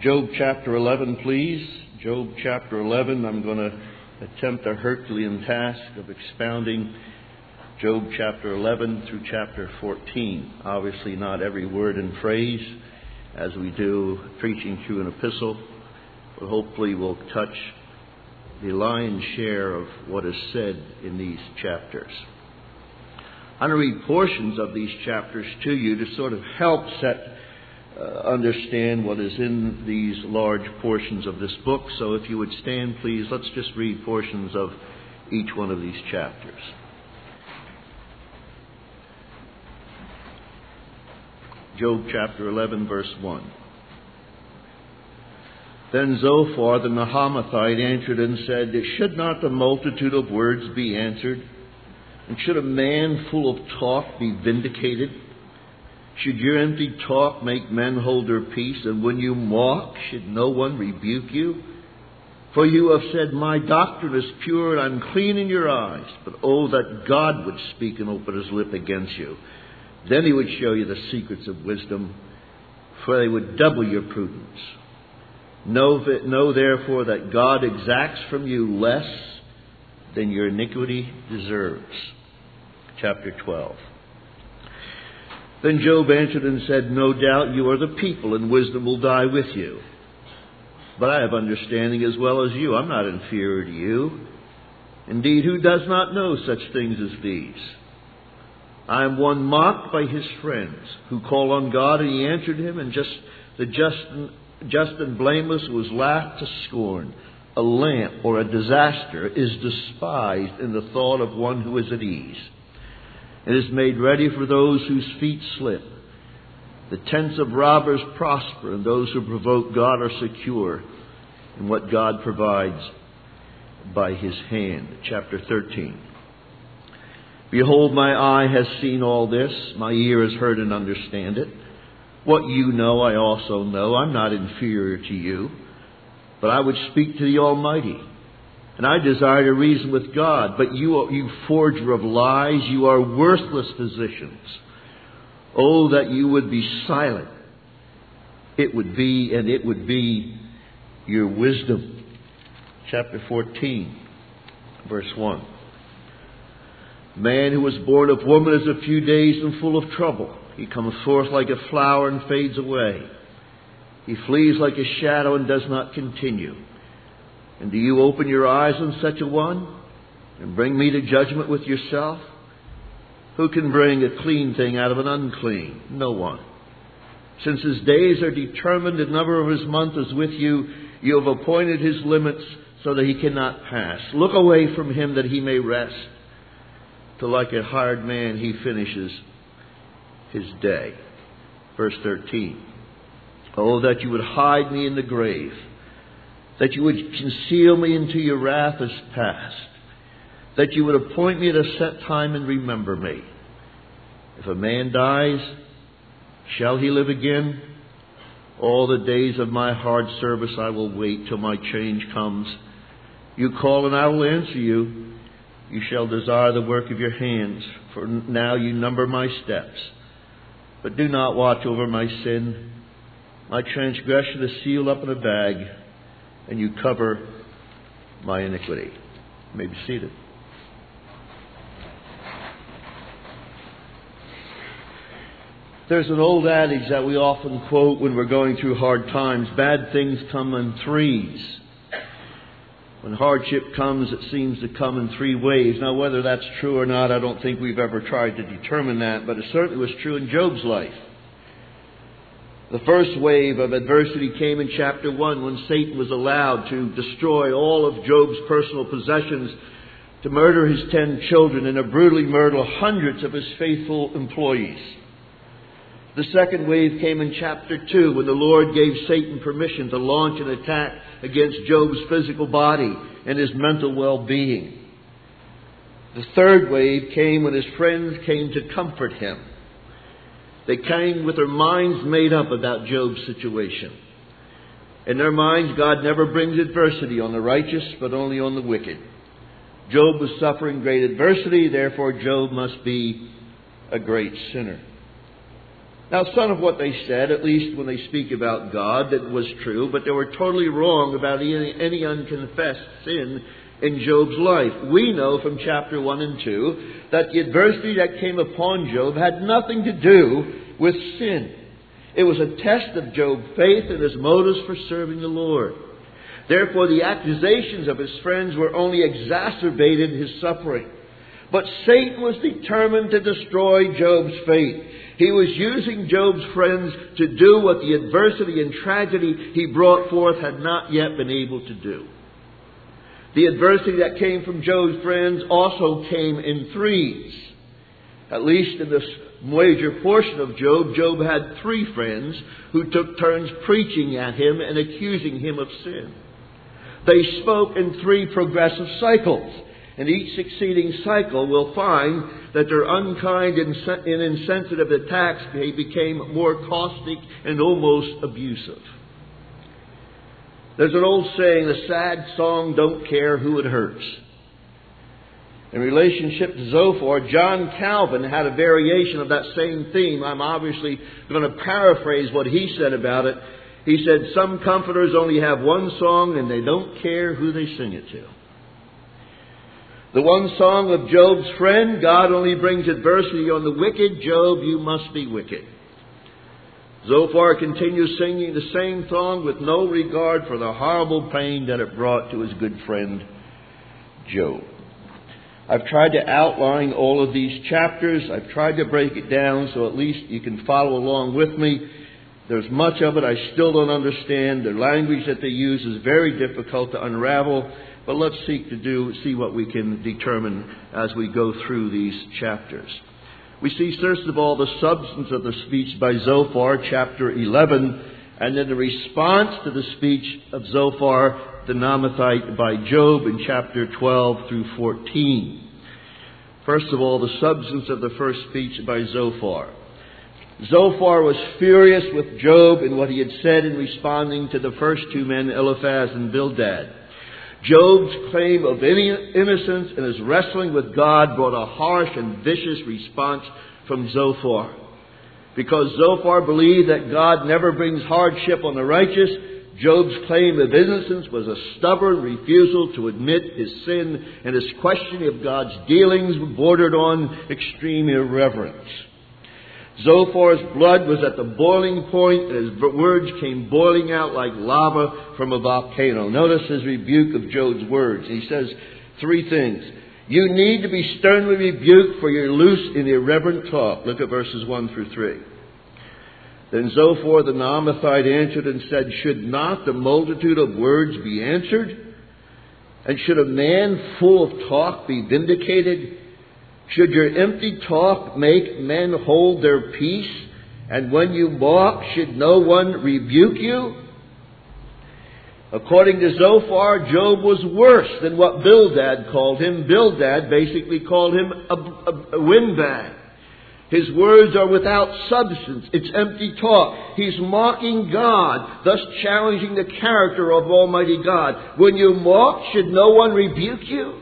Job chapter 11, please. Job chapter 11. I'm going to attempt a Herculean task of expounding Job chapter 11 through chapter 14. Obviously not every word and phrase as we do preaching through an epistle, but hopefully we'll touch the lion's share of what is said in these chapters. I'm going to read portions of these chapters to you to sort of help understand what is in these large portions of this book. So if you would stand, please, let's just read portions of each one of these chapters. Job chapter 11, verse 1. Then Zophar the Naamathite answered and said, "Should not the multitude of words be answered? And should a man full of talk be vindicated? Should your empty talk make men hold their peace? And when you mock, should no one rebuke you? For you have said, my doctrine is pure and I'm clean in your eyes. But oh, that God would speak and open his lip against you. Then he would show you the secrets of wisdom, for they would double your prudence. Know therefore that God exacts from you less than your iniquity deserves." Chapter 12. Then Job answered and said, "No doubt you are the people, and wisdom will die with you. But I have understanding as well as you. I'm not inferior to you. Indeed, who does not know such things as these? I am one mocked by his friends, who call on God, and he answered him, and the just and blameless was laughed to scorn. A lamp or a disaster is despised in the thought of one who is at ease. It is made ready for those whose feet slip. The tents of robbers prosper, and those who provoke God are secure in what God provides by his hand." Chapter 13. "Behold, my eye has seen all this, my ear has heard and understand it. What you know, I also know. I'm not inferior to you. But I would speak to the Almighty, and I desire to reason with God. But you forger of lies, you are worthless physicians. Oh, that you would be silent. It would be your wisdom." Chapter 14, verse 1. "Man who was born of woman is a few days and full of trouble. He comes forth like a flower and fades away. He flees like a shadow and does not continue. And do you open your eyes on such a one and bring me to judgment with yourself? Who can bring a clean thing out of an unclean? No one. Since his days are determined, the number of his month is with you. You have appointed his limits so that he cannot pass. Look away from him that he may rest, till like a hired man he finishes his day." Verse 13. "Oh, that you would hide me in the grave, that you would conceal me until your wrath is past, that you would appoint me at a set time and remember me. If a man dies, shall he live again? All the days of my hard service I will wait till my change comes. You call and I will answer you. You shall desire the work of your hands, for now you number my steps. But do not watch over my sin. My transgression is sealed up in a bag, and you cover my iniquity." You may be seated. There's an old adage that we often quote when we're going through hard times: bad things come in threes. When hardship comes, it seems to come in three waves. Now, whether that's true or not, I don't think we've ever tried to determine that, but it certainly was true in Job's life. The first wave of adversity came in chapter 1 when Satan was allowed to destroy all of Job's personal possessions, to murder his 10 children, and to brutally murder hundreds of his faithful employees. The second wave came in chapter 2 when the Lord gave Satan permission to launch an attack against Job's physical body and his mental well-being. The third wave came when his friends came to comfort him. They came with their minds made up about Job's situation. In their minds, God never brings adversity on the righteous, but only on the wicked. Job was suffering great adversity, therefore Job must be a great sinner. Now, some of what they said, at least when they speak about God, that was true, but they were totally wrong about any unconfessed sin in Job's life. We know from chapter 1 and 2 that the adversity that came upon Job had nothing to do with sin. It was a test of Job's faith and his motives for serving the Lord. Therefore, the accusations of his friends were only exacerbated his suffering. But Satan was determined to destroy Job's faith. He was using Job's friends to do what the adversity and tragedy he brought forth had not yet been able to do. The adversity that came from Job's friends also came in threes. At least in this major portion of Job, Job had 3 friends who took turns preaching at him and accusing him of sin. They spoke in 3 progressive cycles. And each succeeding cycle will find that their unkind and insensitive attacks became more caustic and almost abusive. There's an old saying, the sad song don't care who it hurts. In relationship to Zophar, John Calvin had a variation of that same theme. I'm obviously going to paraphrase what he said about it. He said, some comforters only have one song and they don't care who they sing it to. The one song of Job's friend, God only brings adversity on the wicked. Job, you must be wicked. Zophar continues singing the same song with no regard for the horrible pain that it brought to his good friend Job. I've tried to outline all of these chapters. I've tried to break it down so at least you can follow along with me. There's much of it I still don't understand. The language that they use is very difficult to unravel. But let's seek to see what we can determine as we go through these chapters. We see, first of all, the substance of the speech by Zophar, chapter 11, and then the response to the speech of Zophar, the Naamathite, by Job in chapter 12 through 14. First of all, the substance of the first speech by Zophar. Zophar was furious with Job in what he had said in responding to the first 2 men, Eliphaz and Bildad. Job's claim of innocence and his wrestling with God brought a harsh and vicious response from Zophar. Because Zophar believed that God never brings hardship on the righteous, Job's claim of innocence was a stubborn refusal to admit his sin, and his questioning of God's dealings bordered on extreme irreverence. Zophar's blood was at the boiling point, and his words came boiling out like lava from a volcano. Notice his rebuke of Job's words. He says 3 things. You need to be sternly rebuked for your loose and irreverent talk. Look at verses 1 through 3. Then Zophar the Naamathite answered and said, should not the multitude of words be answered? And should a man full of talk be vindicated? Should your empty talk make men hold their peace? And when you mock, should no one rebuke you? According to Zophar, Job was worse than what Bildad called him. Bildad basically called him a windbag. His words are without substance. It's empty talk. He's mocking God, thus challenging the character of Almighty God. When you mock, should no one rebuke you?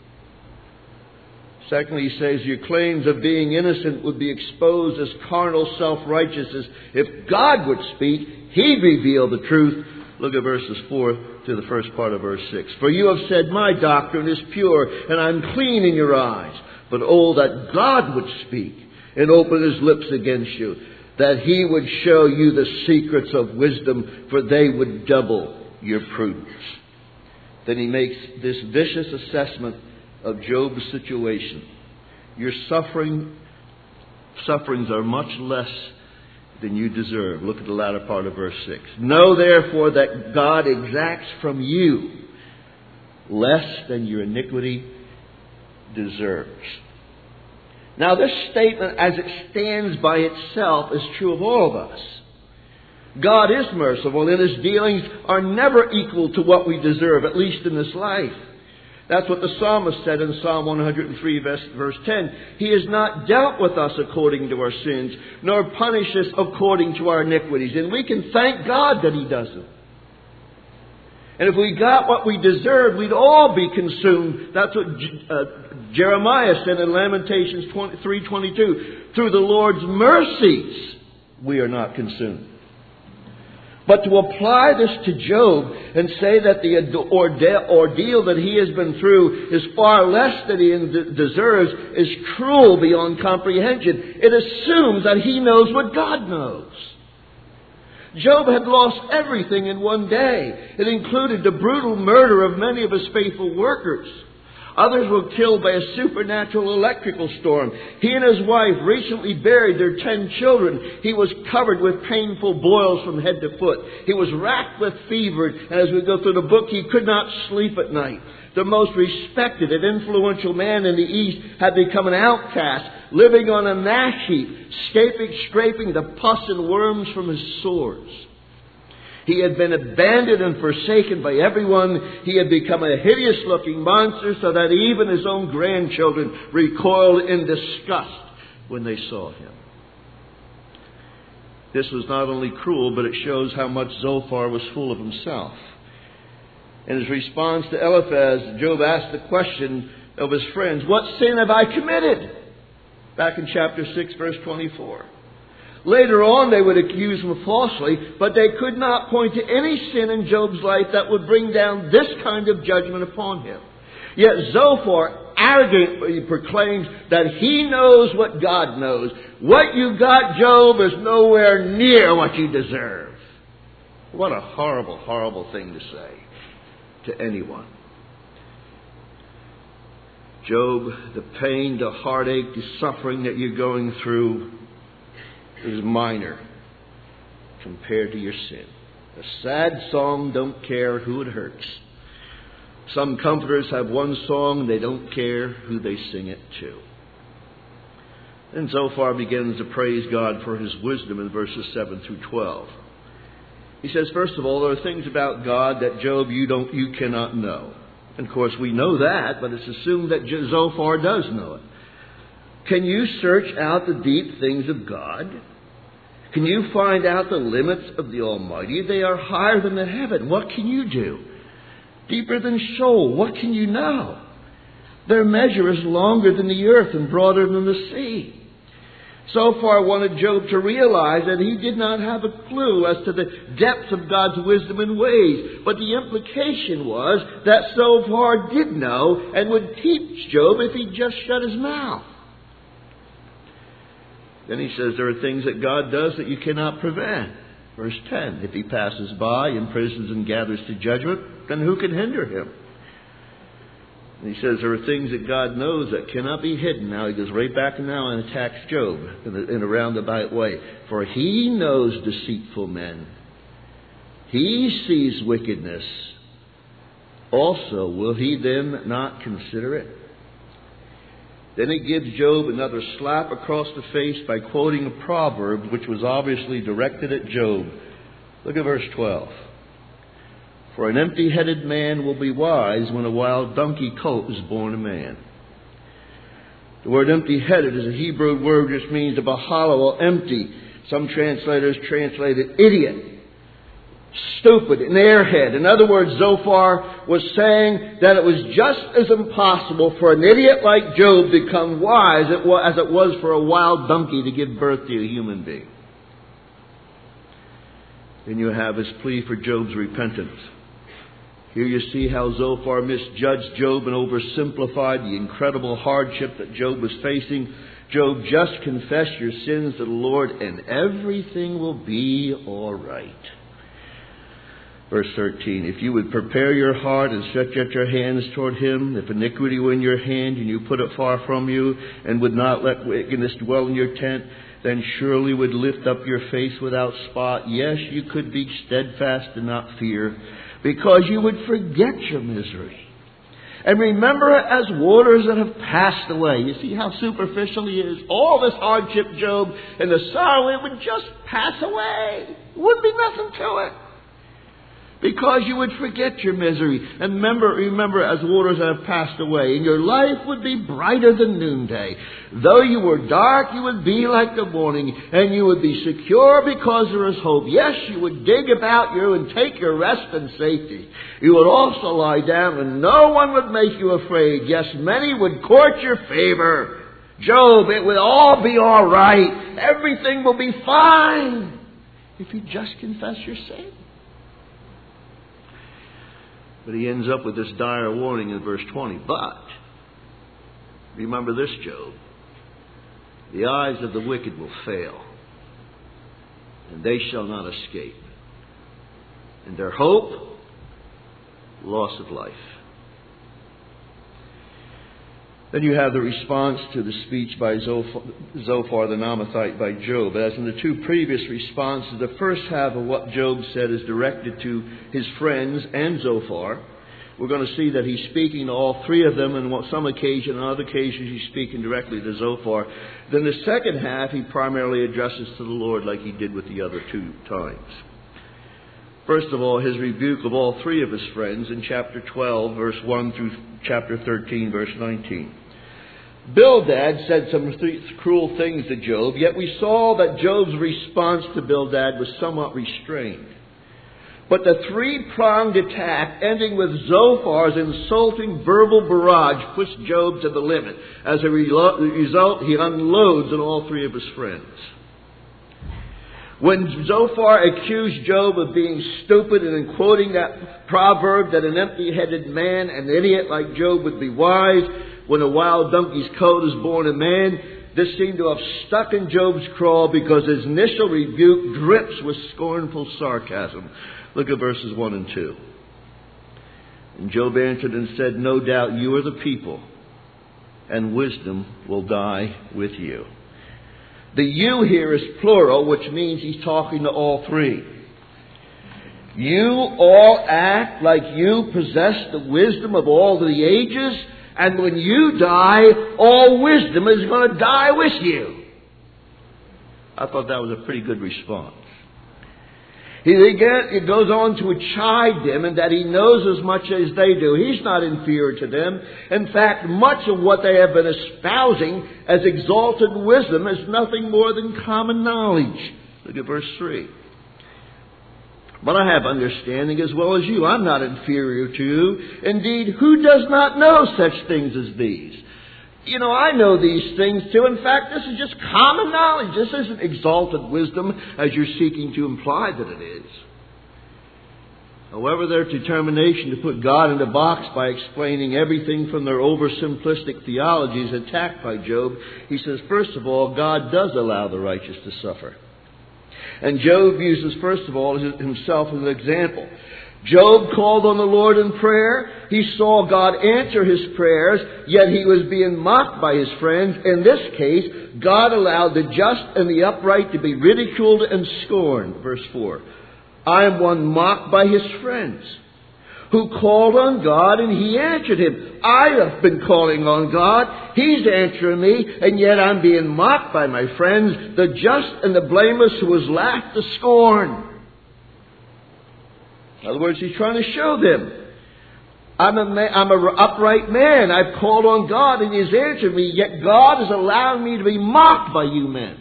Secondly, he says your claims of being innocent would be exposed as carnal self-righteousness. If God would speak, He'd reveal the truth. Look at verses 4 to the first part of verse 6. For you have said, my doctrine is pure, and I'm clean in your eyes. But oh, that God would speak and open His lips against you, that He would show you the secrets of wisdom, for they would double your prudence. Then he makes this vicious assessment of Job's situation. Your sufferings are much less than you deserve. Look at the latter part of verse 6. Know therefore that God exacts from you less than your iniquity deserves. Now this statement as it stands by itself is true of all of us. God is merciful and His dealings are never equal to what we deserve, at least in this life. That's what the psalmist said in Psalm 103, verse 10. He has not dealt with us according to our sins, nor punished us according to our iniquities. And we can thank God that He doesn't. And if we got what we deserved, we'd all be consumed. That's what Jeremiah said in Lamentations 3:22. Through the Lord's mercies, we are not consumed. But to apply this to Job and say that the ordeal that he has been through is far less than he deserves is cruel beyond comprehension. It assumes that he knows what God knows. Job had lost everything in one day. It included the brutal murder of many of his faithful workers. Others were killed by a supernatural electrical storm. He and his wife recently buried their 10 children. He was covered with painful boils from head to foot. He was racked with fever, and as we go through the book, he could not sleep at night. The most respected and influential man in the East had become an outcast, living on a ash heap, scraping the pus and worms from his sores. He had been abandoned and forsaken by everyone. He had become a hideous-looking monster so that even his own grandchildren recoiled in disgust when they saw him. This was not only cruel, but it shows how much Zophar was full of himself. In his response to Eliphaz, Job asked the question of his friends, "What sin have I committed?" Back in chapter 6, verse 24. Later on, they would accuse him falsely, but they could not point to any sin in Job's life that would bring down this kind of judgment upon him. Yet Zophar arrogantly proclaims that he knows what God knows. What you got, Job, is nowhere near what you deserve. What a horrible, horrible thing to say to anyone. Job, the pain, the heartache, the suffering that you're going through is minor compared to your sin. A sad song don't care who it hurts. Some comforters have one song and they don't care who they sing it to. And Zophar begins to praise God for his wisdom in verses 7 through 12. He says, first of all, there are things about God that Job you cannot know. And of course we know that, but it's assumed that Zophar does know it. Can you search out the deep things of God? Can you find out the limits of the Almighty? They are higher than the heaven. What can you do? Deeper than Sheol. What can you know? Their measure is longer than the earth and broader than the sea. Zophar wanted Job to realize that he did not have a clue as to the depths of God's wisdom and ways. But the implication was that Zophar did know and would teach Job if he just shut his mouth. Then he says there are things that God does that you cannot prevent. Verse 10, if he passes by, imprisons and gathers to judgment, then who can hinder him? And he says there are things that God knows that cannot be hidden. Now he goes right back now and attacks Job in a roundabout way. For he knows deceitful men. He sees wickedness. Also, will he then not consider it? Then he gives Job another slap across the face by quoting a proverb which was obviously directed at Job. Look at verse 12. For an empty-headed man will be wise when a wild donkey colt is born a man. The word empty-headed is a Hebrew word which means to be hollow or empty. Some translators translate it idiot, stupid, an airhead. In other words, Zophar was saying that it was just as impossible for an idiot like Job to become wise as it was for a wild donkey to give birth to a human being. Then you have his plea for Job's repentance. Here you see how Zophar misjudged Job and oversimplified the incredible hardship that Job was facing. Job, just confess your sins to the Lord and everything will be all right. Verse 13, if you would prepare your heart and stretch out your hands toward him, if iniquity were in your hand and you put it far from you and would not let wickedness dwell in your tent, then surely would lift up your face without spot. Yes, you could be steadfast and not fear, because you would forget your misery and remember it as waters that have passed away. You see how superficial he is? All this hardship, Job, and the sorrow, it would just pass away. There wouldn't be nothing to it. Because you would forget your misery and remember as waters that have passed away, and your life would be brighter than noonday. Though you were dark, you would be like the morning, and you would be secure because there is hope. Yes, you would dig about you and take your rest in safety. You would also lie down, and no one would make you afraid. Yes, many would court your favor. Job, it will all be all right. Everything will be fine if you just confess your sin. But he ends up with this dire warning in verse 20. But, remember this, Job. The eyes of the wicked will fail, and they shall not escape. And their hope, loss of life. Then you have the response to the speech by Zophar the Naamathite by Job. As in the two previous responses, the first half of what Job said is directed to his friends and Zophar. We're going to see that he's speaking to all three of them, and on some occasion, on other occasions, he's speaking directly to Zophar. Then the second half, he primarily addresses to the Lord like he did with the other two times. First of all, his rebuke of all three of his friends in chapter 12, verse 1 through chapter 13, verse 19. Bildad said some cruel things to Job, yet we saw that Job's response to Bildad was somewhat restrained. But the three-pronged attack, ending with Zophar's insulting verbal barrage, pushed Job to the limit. As a result, he unloads on all three of his friends. When Zophar accused Job of being stupid and in quoting that proverb that an empty-headed man, an idiot like Job, would be wise, when a wild donkey's coat is born a man, this seemed to have stuck in Job's craw because his initial rebuke drips with scornful sarcasm. Look at verses 1 and 2. And Job answered and said, no doubt you are the people, and wisdom will die with you. The you here is plural, which means he's talking to all three. You all act like you possess the wisdom of all the ages, and when you die, all wisdom is going to die with you. I thought that was a pretty good response. He goes on to chide them and that he knows as much as they do. He's not inferior to them. In fact, much of what they have been espousing as exalted wisdom is nothing more than common knowledge. Look at verse 3. But I have understanding as well as you. I'm not inferior to you. Indeed, who does not know such things as these? You know, I know these things too. In fact, this is just common knowledge. This isn't exalted wisdom as you're seeking to imply that it is. However, their determination to put God in a box by explaining everything from their oversimplistic theology is attacked by Job. He says, first of all, God does allow the righteous to suffer. And Job uses, first of all, himself as an example. Job called on the Lord in prayer. He saw God answer his prayers, yet he was being mocked by his friends. In this case, God allowed the just and the upright to be ridiculed and scorned. Verse 4. I am one mocked by his friends, who called on God and he answered him. I have been calling on God. He's answering me, and yet I'm being mocked by my friends, the just and the blameless, who was laughed to scorn. In other words, he's trying to show them, I'm an upright man. I've called on God and he's answered me, yet God is allowing me to be mocked by you men.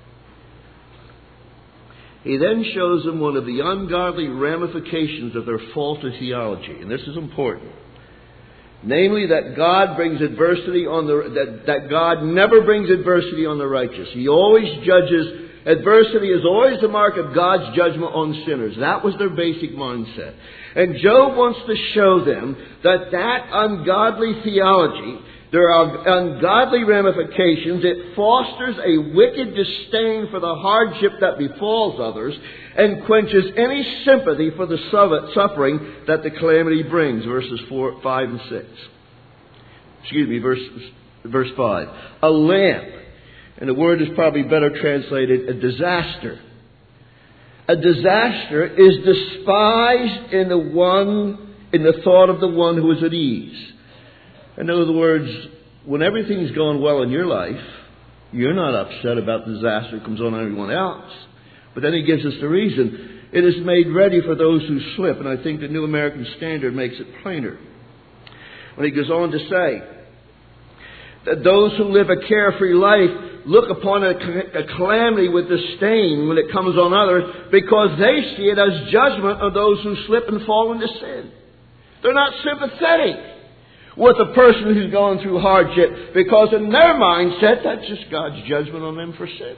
He then shows them one of the ungodly ramifications of their faulty theology, and this is important. Namely, that God brings adversity on that God never brings adversity on the righteous. He always judges. Adversity is always the mark of God's judgment on sinners. That was their basic mindset. And Job wants to show them that ungodly theology, there are ungodly ramifications. It fosters a wicked disdain for the hardship that befalls others and quenches any sympathy for the suffering that the calamity brings. Verses 4, 5, and 6. Verse 5. A lamp. And the word is probably better translated a disaster. A disaster is despised in the thought of the one who is at ease. In other words, when everything's going well in your life, you're not upset about the disaster that comes on everyone else. But then he gives us the reason. It is made ready for those who slip. And I think the New American Standard makes it plainer. When he goes on to say that those who live a carefree life look upon a calamity with disdain when it comes on others, because they see it as judgment of those who slip and fall into sin. They're not sympathetic. with a person who's going through hardship, because in their mindset, that's just God's judgment on them for sin.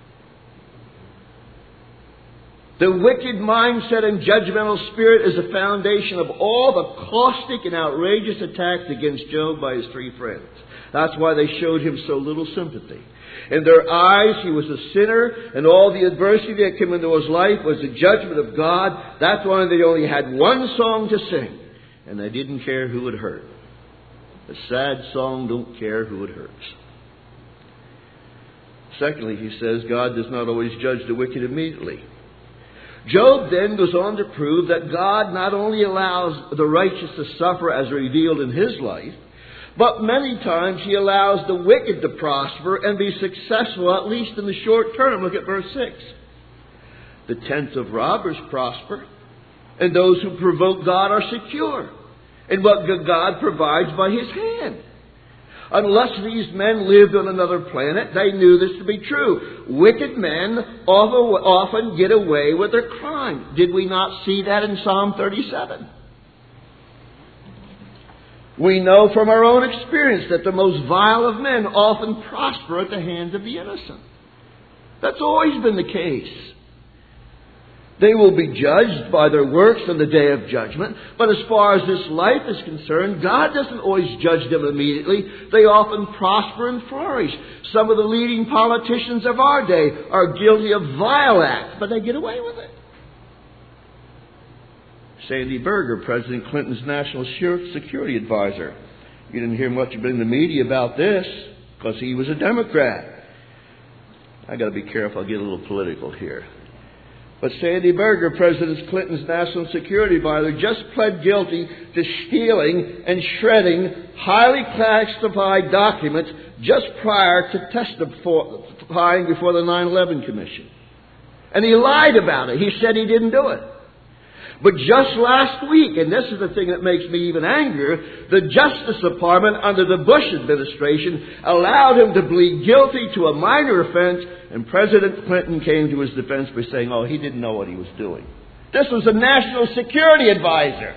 The wicked mindset and judgmental spirit is the foundation of all the caustic and outrageous attacks against Job by his three friends. That's why they showed him so little sympathy. In their eyes, he was a sinner, and all the adversity that came into his life was the judgment of God. That's why they only had one song to sing, and they didn't care who it hurt. A sad song, don't care who it hurts. Secondly, he says, God does not always judge the wicked immediately. Job then goes on to prove that God not only allows the righteous to suffer as revealed in his life, but many times he allows the wicked to prosper and be successful, at least in the short term. Look at verse 6. The tents of robbers prosper, and those who provoke God are secure in what God provides by his hand. Unless these men lived on another planet, they knew this to be true. Wicked men often get away with their crime. Did we not see that in Psalm 37? We know from our own experience that the most vile of men often prosper at the hands of the innocent. That's always been the case. They will be judged by their works on the day of judgment. But as far as this life is concerned, God doesn't always judge them immediately. They often prosper and flourish. Some of the leading politicians of our day are guilty of vile acts, but they get away with it. Sandy Berger, President Clinton's national security advisor. You didn't hear much in the media about this because he was a Democrat. I got to be careful. I'll get a little political here. But Sandy Berger, President Clinton's national security advisor, just pled guilty to stealing and shredding highly classified documents just prior to testifying before the 9/11 Commission. And he lied about it. He said he didn't do it. But just last week, and this is the thing that makes me even angrier, the Justice Department under the Bush administration allowed him to plead guilty to a minor offense, and President Clinton came to his defense by saying, oh, he didn't know what he was doing. This was a national security advisor.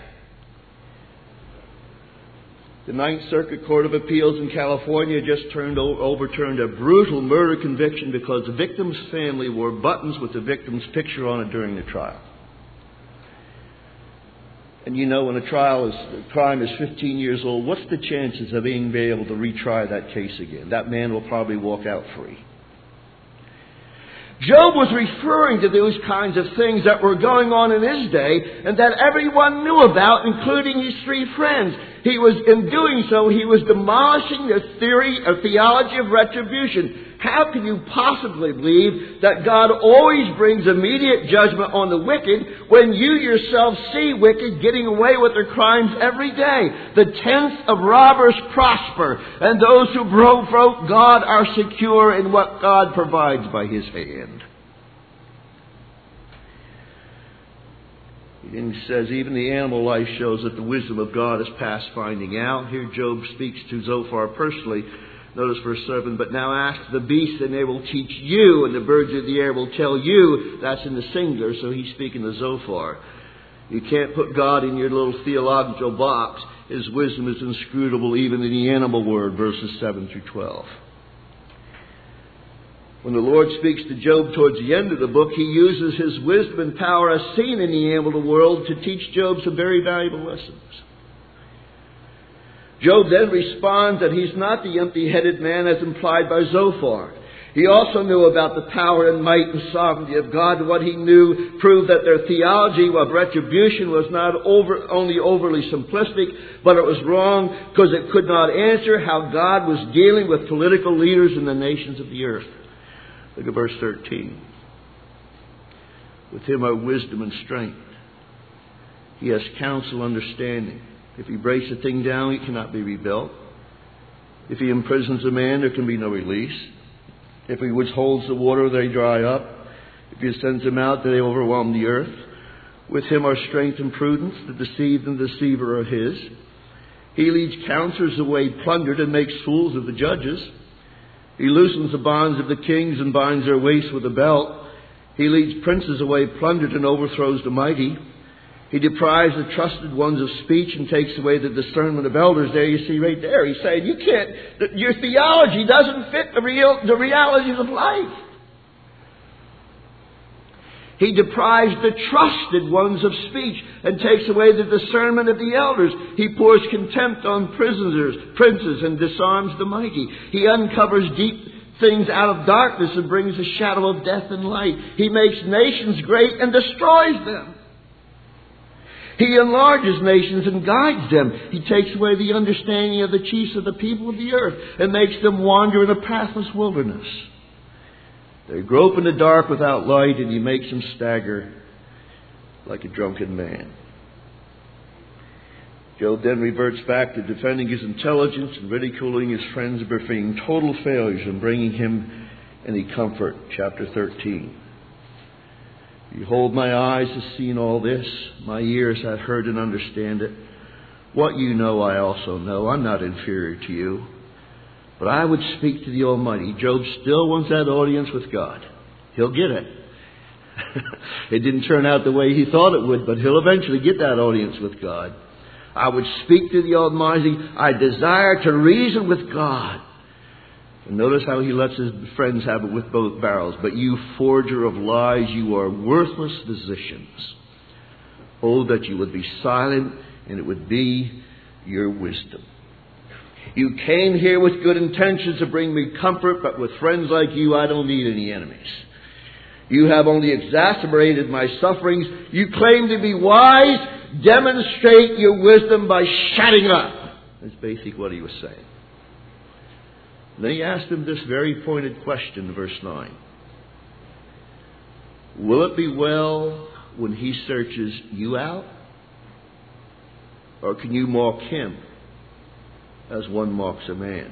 The Ninth Circuit Court of Appeals in California just overturned a brutal murder conviction because the victim's family wore buttons with the victim's picture on it during the trial. And you know, when a crime is 15 years old, what's the chances of being able to retry that case again? That man will probably walk out free. Job was referring to those kinds of things that were going on in his day and that everyone knew about, including his three friends. In doing so, he was demolishing the theology of retribution. How can you possibly believe that God always brings immediate judgment on the wicked when you yourself see wicked getting away with their crimes every day? The tents of robbers prosper, and those who provoke God are secure in what God provides by his hand. And he says, even the animal life shows that the wisdom of God is past finding out. Here Job speaks to Zophar personally. Notice verse 7, but now ask the beasts and they will teach you, and the birds of the air will tell you. That's in the singular, so he's speaking to Zophar. You can't put God in your little theological box. His wisdom is inscrutable even in the animal world, verses 7 through 12. When the Lord speaks to Job towards the end of the book, he uses his wisdom and power as seen in the animal world to teach Job some very valuable lessons. Job then responds that he's not the empty-headed man as implied by Zophar. He also knew about the power and might and sovereignty of God. What he knew proved that their theology of retribution was not only overly simplistic, but it was wrong because it could not answer how God was dealing with political leaders in the nations of the earth. Look at verse 13. With him are wisdom and strength. He has counsel, understanding. If he breaks a thing down, it cannot be rebuilt. If he imprisons a man, there can be no release. If he withholds the water, they dry up. If he sends them out, they overwhelm the earth. With him are strength and prudence. The deceived and deceiver are his. He leads counselors away plundered and makes fools of the judges. He loosens the bonds of the kings and binds their waists with a belt. He leads princes away plundered and overthrows the mighty. He deprives the trusted ones of speech and takes away the discernment of elders. There you see right there. He's saying your theology doesn't fit the realities of life. He deprives the trusted ones of speech and takes away the discernment of the elders. He pours contempt on princes, and disarms the mighty. He uncovers deep things out of darkness and brings the shadow of death and light. He makes nations great and destroys them. He enlarges nations and guides them. He takes away the understanding of the chiefs of the people of the earth and makes them wander in a pathless wilderness. They grope in the dark without light, and He makes them stagger like a drunken man. Job then reverts back to defending his intelligence and ridiculing his friends for being total failures and bringing him any comfort. Chapter 13. Behold, my eyes have seen all this. My ears have heard and understand it. What you know, I also know. I'm not inferior to you. But I would speak to the Almighty. Job still wants that audience with God. He'll get it. It didn't turn out the way he thought it would, but he'll eventually get that audience with God. I would speak to the Almighty. I desire to reason with God. And notice how he lets his friends have it with both barrels. But you forger of lies, you are worthless physicians. Oh, that you would be silent, and it would be your wisdom. You came here with good intentions to bring me comfort, but with friends like you, I don't need any enemies. You have only exacerbated my sufferings. You claim to be wise. Demonstrate your wisdom by shutting up. That's basically what he was saying. Then he asked him this very pointed question in verse 9. Will it be well when he searches you out? Or can you mock him as one mocks a man?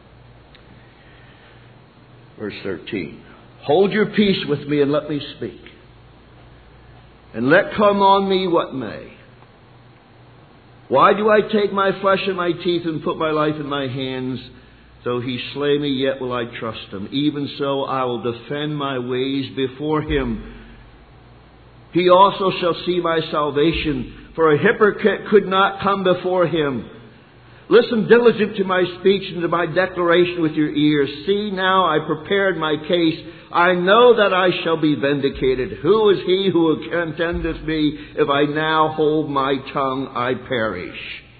Verse 13. Hold your peace with me and let me speak. And let come on me what may. Why do I take my flesh in my teeth and put my life in my hands? Though he slay me, yet will I trust him. Even so I will defend my ways before him. He also shall see my salvation, for a hypocrite could not come before him. Listen diligent to my speech and to my declaration with your ears. See now, I prepared my case. I know that I shall be vindicated. Who is he who will contend with me? If I now hold my tongue, I perish.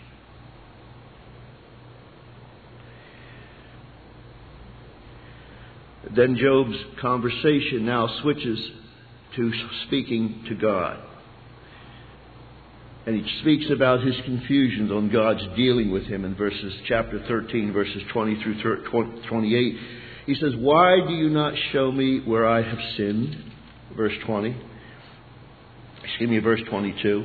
Then Job's conversation now switches to speaking to God. And he speaks about his confusions on God's dealing with him in chapter 13, verses 20 through 28. He says, why do you not show me where I have sinned? Verse 20. Verse 22.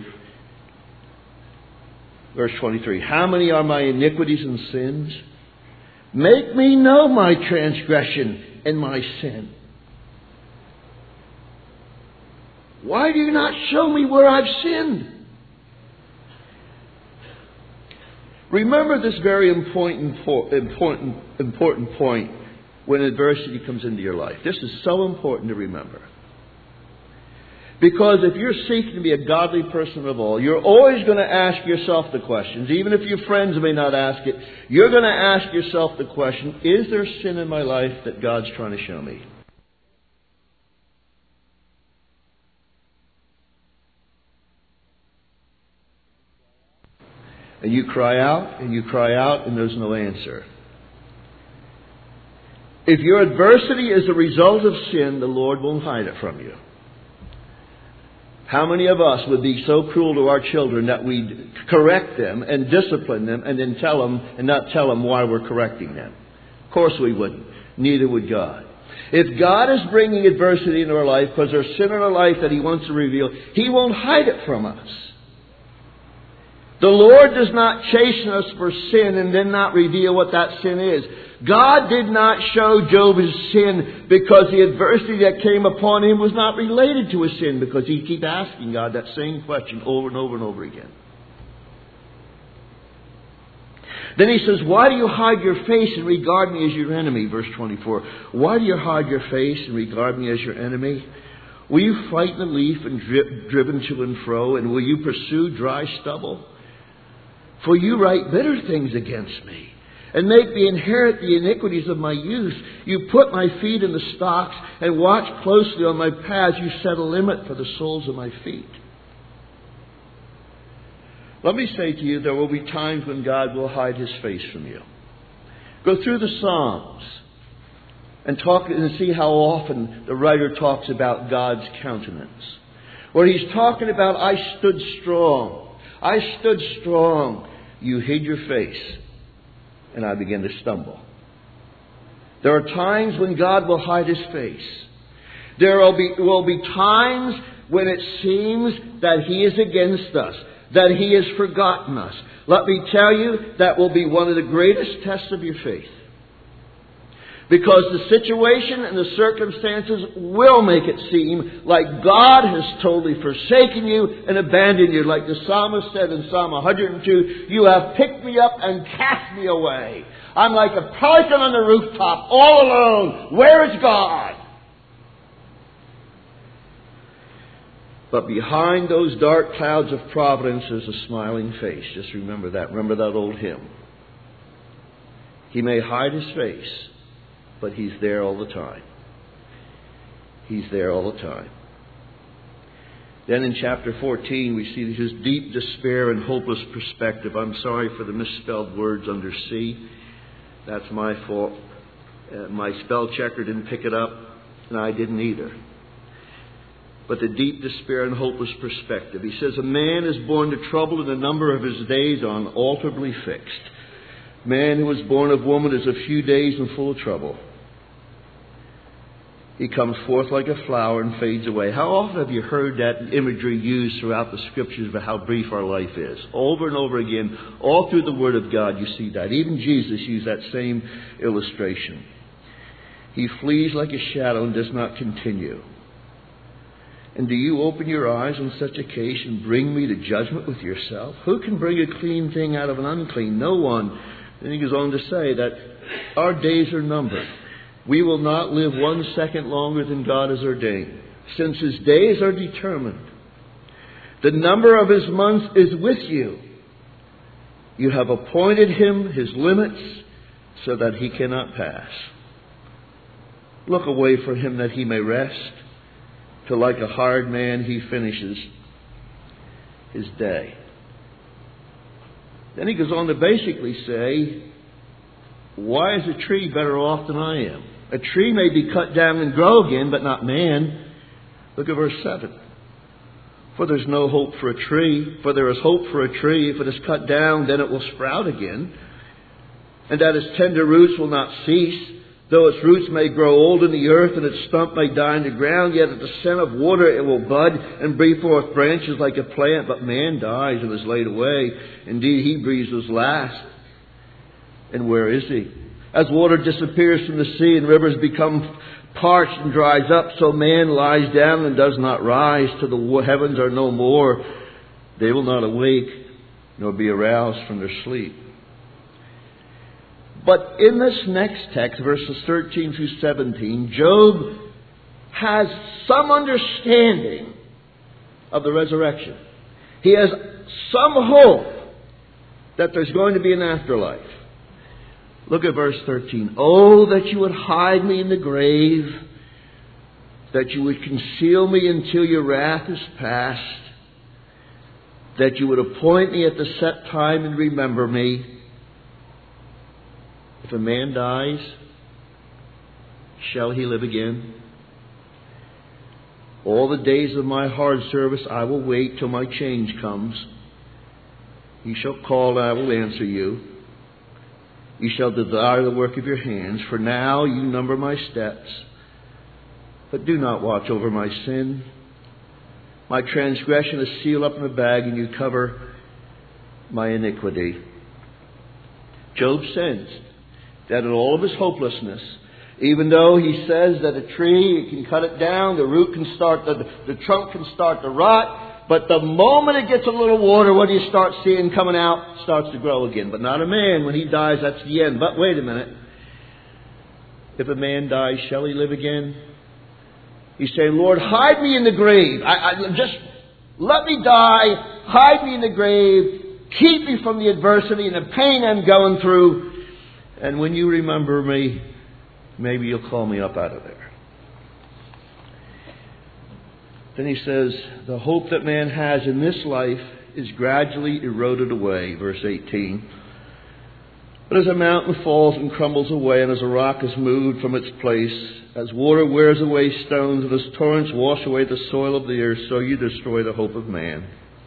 Verse 23. How many are my iniquities and sins? Make me know my transgression and my sin. Why do you not show me where I've sinned? Remember this very important point when adversity comes into your life. This is so important to remember. Because if you're seeking to be a godly person of all, you're always going to ask yourself the questions. Even if your friends may not ask it, you're going to ask yourself the question, is there sin in my life that God's trying to show me? And you cry out, and there's no answer. If your adversity is a result of sin, the Lord won't hide it from you. How many of us would be so cruel to our children that we'd correct them and discipline them and then tell them and not tell them why we're correcting them? Of course we wouldn't. Neither would God. If God is bringing adversity into our life because there's sin in our life that He wants to reveal, He won't hide it from us. The Lord does not chasten us for sin and then not reveal what that sin is. God did not show Job his sin because the adversity that came upon him was not related to his sin, because he'd keep asking God that same question over and over and over again. Then he says, why do you hide your face and regard me as your enemy? Verse 24. Why do you hide your face and regard me as your enemy? Will you frighten a leaf and driven to and fro, and will you pursue dry stubble? For you write bitter things against me, and make me inherit the iniquities of my youth. You put my feet in the stocks, and watch closely on my paths. You set a limit for the soles of my feet. Let me say to you, there will be times when God will hide His face from you. Go through the Psalms and see how often the writer talks about God's countenance. Where he's talking about, I stood strong. I stood strong. You hid your face, and I began to stumble. There are times when God will hide His face. There will be times when it seems that He is against us, that He has forgotten us. Let me tell you, that will be one of the greatest tests of your faith. Because the situation and the circumstances will make it seem like God has totally forsaken you and abandoned you. Like the psalmist said in Psalm 102, you have picked me up and cast me away. I'm like a pelican on the rooftop, all alone. Where is God? But behind those dark clouds of providence is a smiling face. Just remember that. Remember that old hymn. He may hide His face, but He's there all the time. He's there all the time. Then in chapter 14, we see His deep despair and hopeless perspective. I'm sorry for the misspelled words under C. That's my fault. My spell checker didn't pick it up, and I didn't either. But the deep despair and hopeless perspective. He says, a man is born to trouble, and the number of his days are unalterably fixed. Man who was born of woman is a few days and full of trouble. He comes forth like a flower and fades away. How often have you heard that imagery used throughout the Scriptures of how brief our life is? Over and over again, all through the Word of God, you see that. Even Jesus used that same illustration. He flees like a shadow and does not continue. And do you open your eyes on such a case and bring me to judgment with yourself? Who can bring a clean thing out of an unclean? No one. Then he goes on to say that our days are numbered. We will not live 1 second longer than God has ordained, since His days are determined. The number of His months is with you. You have appointed Him His limits so that He cannot pass. Look away from Him that He may rest, till like a hired man He finishes His day. Then he goes on to basically say, why is a tree better off than I am? A tree may be cut down and grow again, but not man. Look at verse 7. For there's no hope for a tree. For there is hope for a tree. If it is cut down, then it will sprout again. And that its tender roots will not cease. Though its roots may grow old in the earth and its stump may die in the ground, yet at the scent of water it will bud and breathe forth branches like a plant. But man dies and is laid away. Indeed, he breathes his last. And where is he? As water disappears from the sea and rivers become parched and dries up, so man lies down and does not rise till the heavens are no more. They will not awake nor be aroused from their sleep. But in this next text, verses 13 through 17, Job has some understanding of the resurrection. He has some hope that there's going to be an afterlife. Look at verse 13. Oh, that you would hide me in the grave, that you would conceal me until your wrath is past, that you would appoint me at the set time and remember me. If a man dies, shall he live again? All the days of my hard service I will wait till my change comes. You shall call and I will answer you. You shall desire the work of your hands. For now you number my steps. But do not watch over my sin. My transgression is sealed up in a bag, and you cover my iniquity. Job sensed that in all of his hopelessness, even though he says that a tree, you can cut it down, the root can start, the trunk can start to rot, but the moment it gets a little water, what do you start seeing coming out? It starts to grow again. But not a man. When he dies, that's the end. But wait a minute. If a man dies, shall he live again? He's saying, Lord, hide me in the grave. Just let me die. Hide me in the grave. Keep me from the adversity and the pain I'm going through. And when you remember me, maybe you'll call me up out of there. Then he says, the hope that man has in this life is gradually eroded away. Verse 18. But as a mountain falls and crumbles away, and as a rock is moved from its place, as water wears away stones, and as torrents wash away the soil of the earth, so you destroy the hope of man.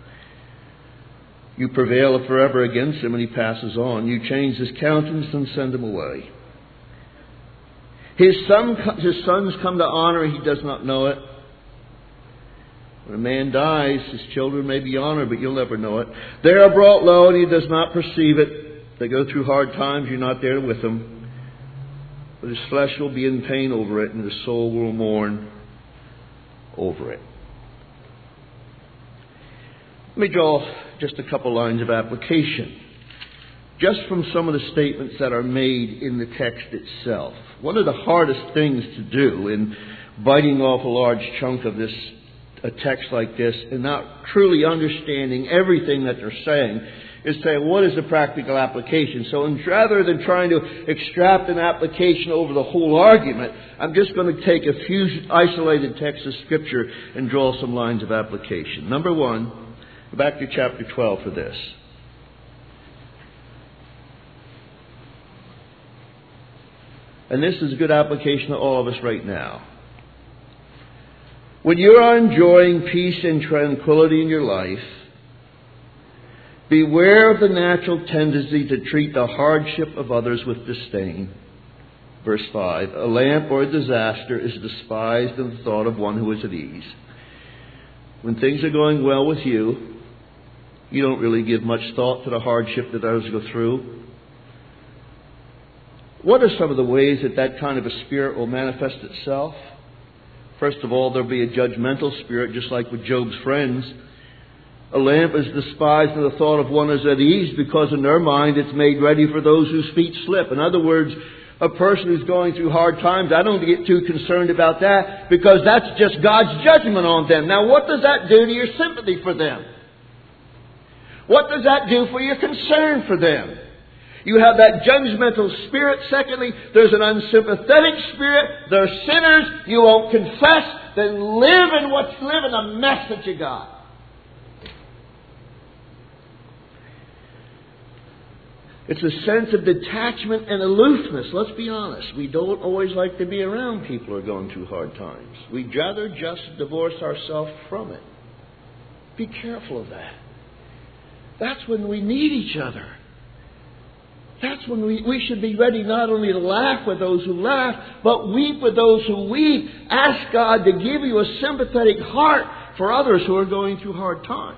You prevail forever against him, and he passes on. You change his countenance and send him away. His sons come to honor, and he does not know it. When a man dies, his children may be honored, but you'll never know it. They are brought low, and he does not perceive it. They go through hard times, you're not there with them. But his flesh will be in pain over it, and his soul will mourn over it. Let me draw just a couple lines of application, just from some of the statements that are made in the text itself. One of the hardest things to do in biting off a large chunk of this, a text like this, and not truly understanding everything that they're saying, is say, what is the practical application? So rather than trying to extract an application over the whole argument, I'm just going to take a few isolated texts of Scripture and draw some lines of application. Number one, go back to chapter 12 for this. And this is a good application to all of us right now. When you are enjoying peace and tranquility in your life, beware of the natural tendency to treat the hardship of others with disdain. Verse 5, a lamp or a disaster is despised in the thought of one who is at ease. When things are going well with you, you don't really give much thought to the hardship that others go through. What are some of the ways that that kind of a spirit will manifest itself? First of all, there'll be a judgmental spirit, just like with Job's friends. A lamp is despised in the thought of one is at ease because in their mind it's made ready for those whose feet slip. In other words, a person who's going through hard times, I don't get too concerned about that because that's just God's judgment on them. Now, what does that do to your sympathy for them? What does that do for your concern for them? You have that judgmental spirit. Secondly, there's an unsympathetic spirit. They're sinners. You won't confess. Then live in the mess that you got. It's a sense of detachment and aloofness. Let's be honest. We don't always like to be around people who are going through hard times. We'd rather just divorce ourselves from it. Be careful of that. That's when we need each other. That's when we should be ready not only to laugh with those who laugh, but weep with those who weep. Ask God to give you a sympathetic heart for others who are going through hard times.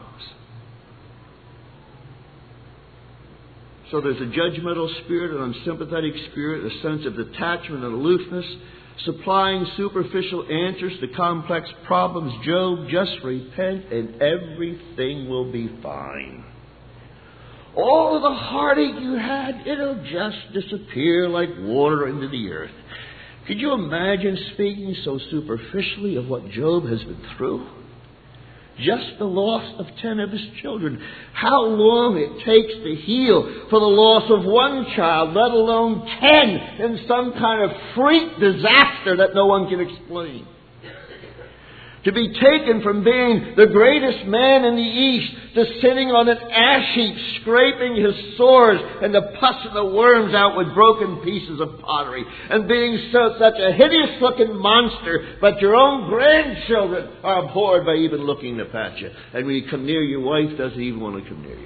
So there's a judgmental spirit, an unsympathetic spirit, a sense of detachment and aloofness, supplying superficial answers to complex problems. Job, just repent and everything will be fine. All of the heartache you had, it'll just disappear like water into the earth. Could you imagine speaking so superficially of what Job has been through? Just the loss of 10 of his children. How long it takes to heal for the loss of one child, let alone 10 in some kind of freak disaster that no one can explain. To be taken from being the greatest man in the East to sitting on an ash heap, scraping his sores and the pus and the worms out with broken pieces of pottery, and being such a hideous-looking monster, but your own grandchildren are abhorred by even looking up at you. And when you come near, your wife doesn't even want to come near you.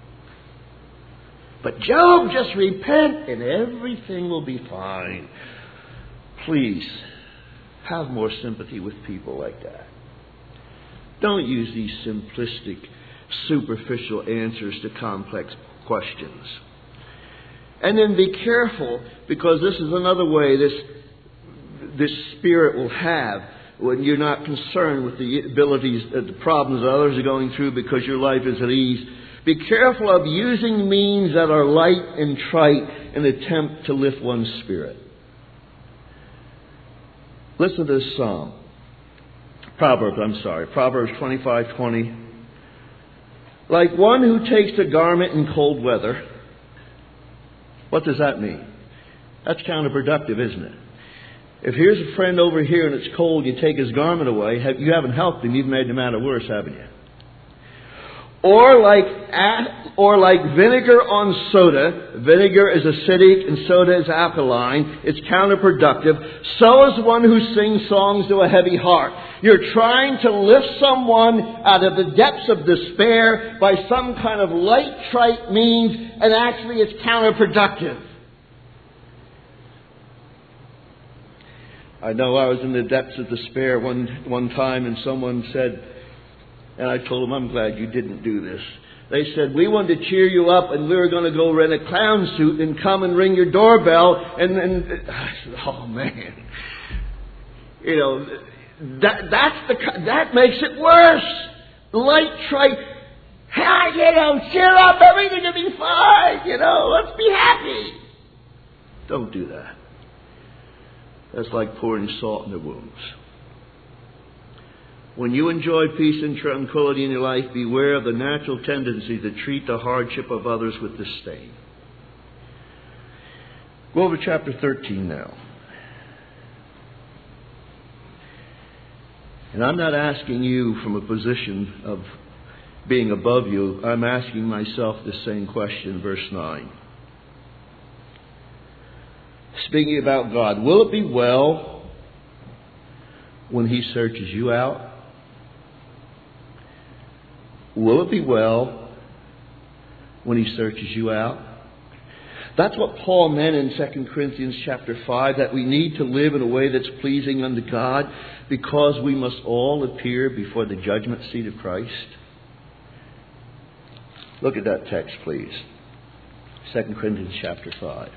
But Job, just repent and everything will be fine. Please, have more sympathy with people like that. Don't use these simplistic, superficial answers to complex questions. And then be careful, because this is another way this spirit will have when you're not concerned with the abilities, the problems that others are going through because your life is at ease. Be careful of using means that are light and trite in an attempt to lift one's spirit. Listen to this psalm. Proverbs 25:20. Like one who takes a garment in cold weather. What does that mean? That's counterproductive, isn't it? If here's a friend over here and it's cold, you take his garment away, you haven't helped him, you've made the matter worse, haven't you? Or like vinegar on soda. Vinegar is acidic and soda is alkaline. It's counterproductive. So is one who sings songs to a heavy heart. You're trying to lift someone out of the depths of despair by some kind of light, trite means, and actually it's counterproductive. I know I was in the depths of despair one time, and someone said, and I told them, I'm glad you didn't do this. They said, we wanted to cheer you up, and we were going to go rent a clown suit and come and ring your doorbell. And I said, oh man, that makes it worse. Light, trite, cheer up, everything will be fine. Let's be happy. Don't do that. That's like pouring salt in the wounds. When you enjoy peace and tranquility in your life, beware of the natural tendency to treat the hardship of others with disdain. Go over to chapter 13 now. And I'm not asking you from a position of being above you. I'm asking myself the same question, verse 9. Speaking about God, will it be well when He searches you out? Will it be well when He searches you out? That's what Paul meant in 2 Corinthians chapter 5, that we need to live in a way that's pleasing unto God because we must all appear before the judgment seat of Christ. Look at that text, please. 2 Corinthians chapter 5.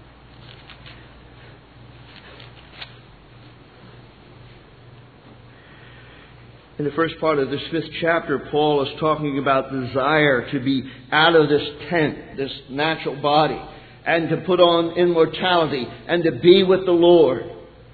In the first part of this 5th chapter, Paul is talking about the desire to be out of this tent, this natural body, and to put on immortality and to be with the Lord.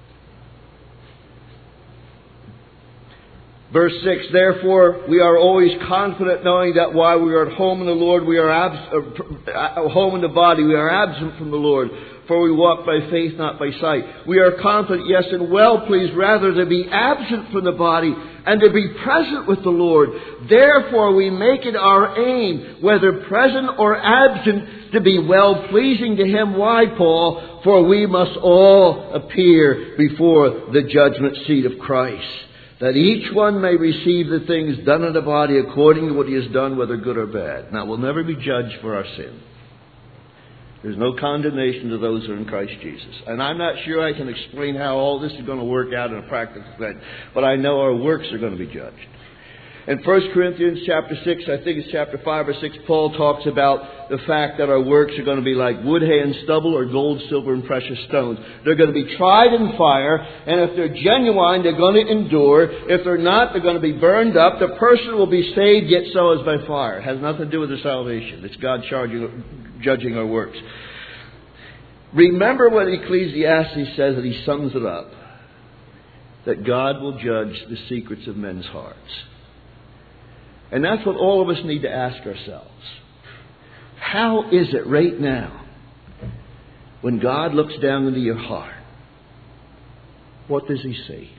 Verse 6, therefore we are always confident, knowing that while we are at home in the Lord, we are home in the body, we are absent from the Lord. For we walk by faith, not by sight. We are confident, yes, and well pleased rather to be absent from the body and to be present with the Lord. Therefore we make it our aim, whether present or absent, to be well pleasing to Him. Why, Paul? For we must all appear before the judgment seat of Christ, that each one may receive the things done in the body according to what he has done, whether good or bad. Now, we'll never be judged for our sin. There's no condemnation to those who are in Christ Jesus. And I'm not sure I can explain how all this is going to work out in a practical sense, but I know our works are going to be judged. In 1 Corinthians chapter 6, I think it's chapter 5 or 6, Paul talks about the fact that our works are going to be like wood, hay, and stubble, or gold, silver, and precious stones. They're going to be tried in fire, and if they're genuine, they're going to endure. If they're not, they're going to be burned up. The person will be saved, yet so is by fire. It has nothing to do with their salvation. It's God judging our works. Remember what Ecclesiastes says, that he sums it up, that God will judge the secrets of men's hearts. And that's what all of us need to ask ourselves. How is it right now, when God looks down into your heart, what does He see?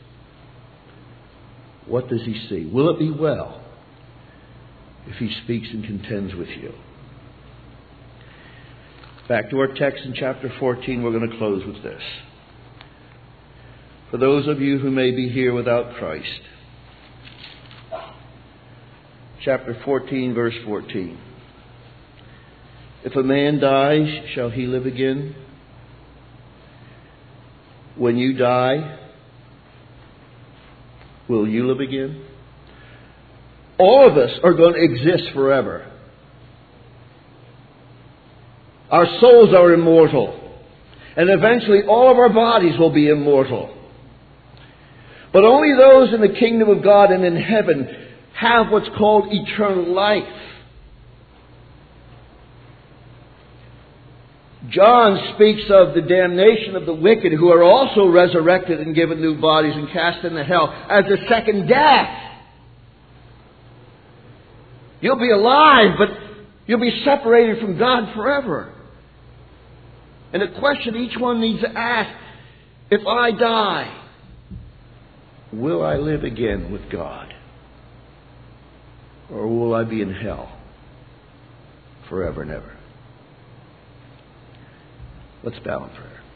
What does He see? Will it be well if He speaks and contends with you? Back to our text in chapter 14, we're going to close with this. For those of you who may be here without Christ, chapter 14, verse 14. If a man dies, shall he live again? When you die, will you live again? All of us are going to exist forever. Our souls are immortal. And eventually all of our bodies will be immortal. But only those in the kingdom of God and in heaven have what's called eternal life. John speaks of the damnation of the wicked who are also resurrected and given new bodies and cast into hell as a second death. You'll be alive, but you'll be separated from God forever. And the question each one needs to ask, if I die, will I live again with God? Or will I be in hell forever and ever? Let's bow in prayer.